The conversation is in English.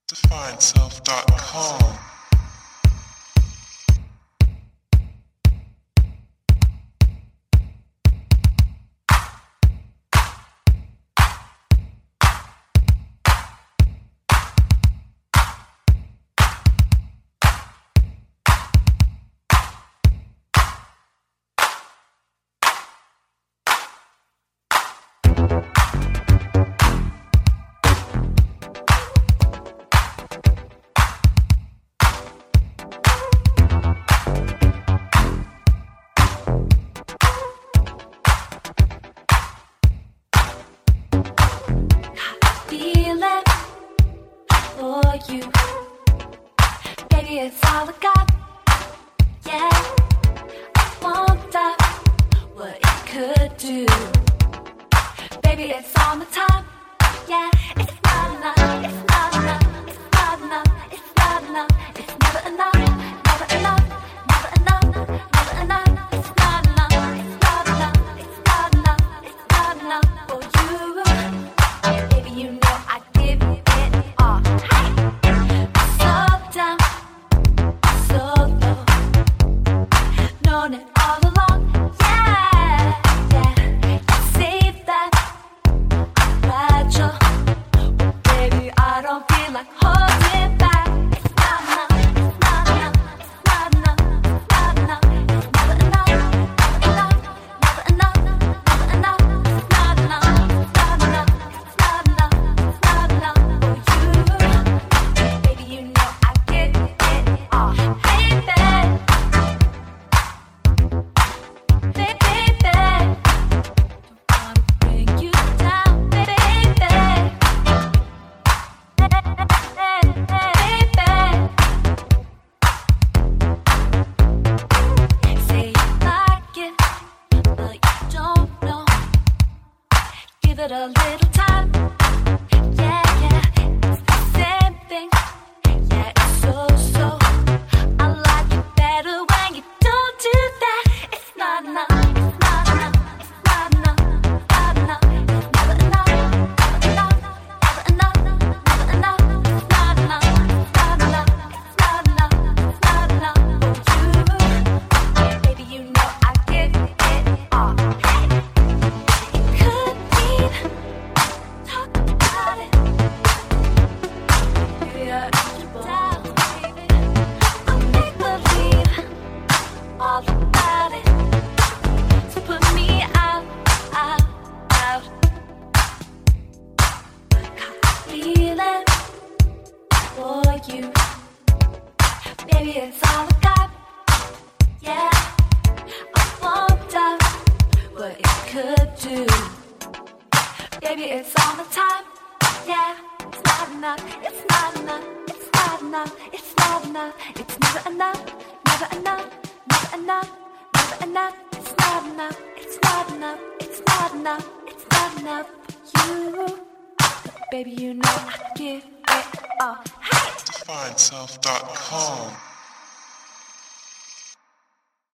DefineSelf.com. You, baby, it's all I got. Yeah, I wonder what it could do. Baby, it's on the top. Yeah, it's not enough. It's not enough. It's not enough. It's not enough. It's never enough. Never enough. Never enough. Never enough. It's not enough. It's not enough. It's not enough. It's not enough for you. Baby, you know I give it all. Known it all along, yeah, yeah. You say that I'm fragile, but baby, I don't feel like holding back. It's not enough, it's not enough, it's not enough, it's not enough, it's never enough, never enough, never enough, it's not enough, it's not enough, it's not enough, it's not enough for you. Baby, you know I get it all. Hey, babe. Give it a little time. Yeah, yeah, it's the same thing. Yeah, it's so. I like it better when you don't do that. It's not enough. It's not enough. It's not enough. It's not enough. It's never enough. Never enough. Never enough. Never enough. It's not enough. It's not enough. It's not enough. It's not enough for you. Baby, you know I give it all. Talk about it. Yeah, down, baby. I'll make believe all about it. So put me out. Got a feeling for you. Baby, it's all I got. Yeah, I wonder what it could do. Baby, it's all the time. Yeah, it's not enough. It's not enough. It's not enough. It's not enough. It's never enough. Never enough. Never enough. Never enough. It's not enough. It's not enough. It's not enough. It's not enough for you. Baby, you know I give it all. Hey! DefineSelf.com.